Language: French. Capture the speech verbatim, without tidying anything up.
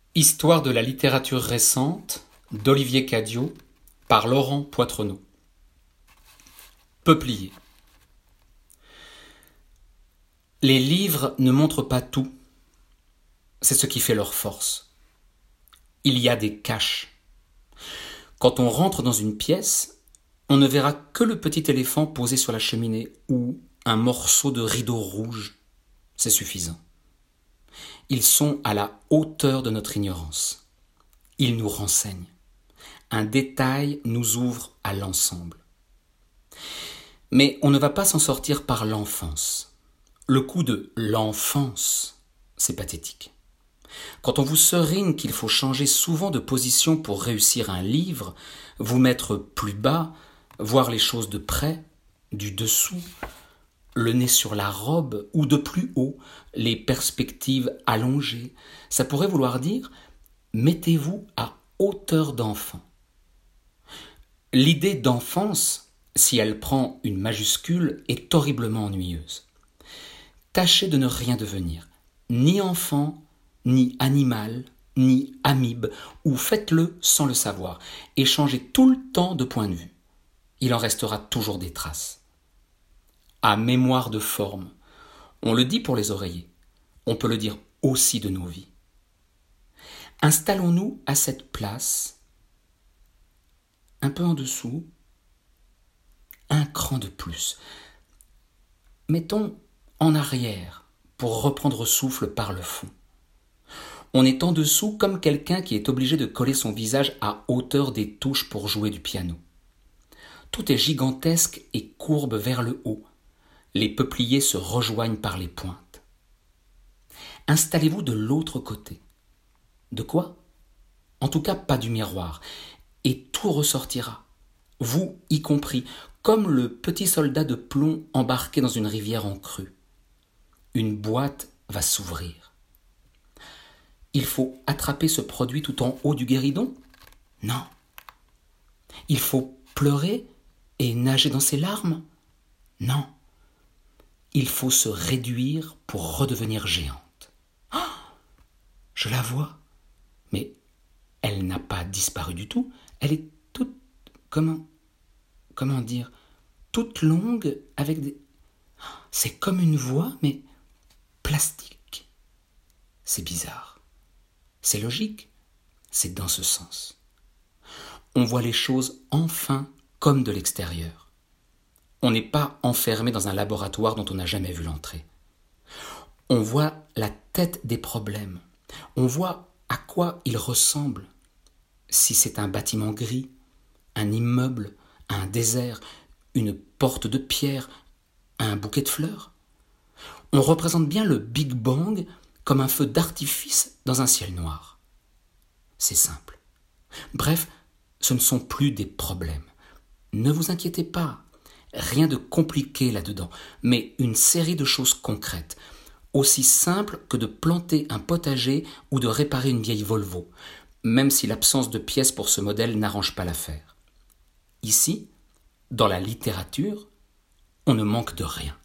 Histoire de la littérature récente d'Olivier Cadiot par Laurent Poitrenaud. Peuplier. Les livres ne montrent pas tout. C'est ce qui fait leur force. Il y a des caches. Quand on rentre dans une pièce, on ne verra que le petit éléphant posé sur la cheminée ou un morceau de rideau rouge. C'est suffisant. Ils sont à la hauteur de notre ignorance. Ils nous renseignent. Un détail nous ouvre à l'ensemble. Mais on ne va pas s'en sortir par l'enfance. Le coup de l'enfance, c'est pathétique. Quand on vous serine qu'il faut changer souvent de position pour réussir un livre, vous mettre plus bas, voir les choses de près, du dessous, le nez sur la robe ou de plus haut, les perspectives allongées, ça pourrait vouloir dire « mettez-vous à hauteur d'enfant ». L'idée d'enfance, si elle prend une majuscule, est horriblement ennuyeuse. Tâchez de ne rien devenir, ni enfant, ni animal, ni amibe, ou faites-le sans le savoir, et changez tout le temps de point de vue. Il en restera toujours des traces. À mémoire de forme, on le dit pour les oreillers, on peut le dire aussi de nos vies. Installons-nous à cette place, un peu en dessous, un cran de plus. Mettons en arrière pour reprendre souffle par le fond. On est en dessous comme quelqu'un qui est obligé de coller son visage à hauteur des touches pour jouer du piano. Tout est gigantesque et courbe vers le haut. Les peupliers se rejoignent par les pointes. Installez-vous de l'autre côté. De quoi ? En tout cas, pas du miroir. Et tout ressortira, vous y compris, comme le petit soldat de plomb embarqué dans une rivière en crue. Une boîte va s'ouvrir. Il faut attraper ce produit tout en haut du guéridon ? Non. Il faut pleurer et nager dans ses larmes ? Non. Il faut se réduire pour redevenir géante. Oh, je la vois, mais elle n'a pas disparu du tout. Elle est toute, comment, comment dire, toute longue avec des... C'est comme une voix, mais plastique. C'est bizarre. C'est logique. C'est dans ce sens. On voit les choses enfin comme de l'extérieur. On n'est pas enfermé dans un laboratoire dont on n'a jamais vu l'entrée. On voit la tête des problèmes. On voit à quoi ils ressemblent. Si c'est un bâtiment gris, un immeuble, un désert, une porte de pierre, un bouquet de fleurs. On représente bien le Big Bang comme un feu d'artifice dans un ciel noir. C'est simple. Bref, ce ne sont plus des problèmes. Ne vous inquiétez pas. Rien de compliqué là-dedans, mais une série de choses concrètes, aussi simples que de planter un potager ou de réparer une vieille Volvo, même si l'absence de pièces pour ce modèle n'arrange pas l'affaire. Ici, dans la littérature, on ne manque de rien.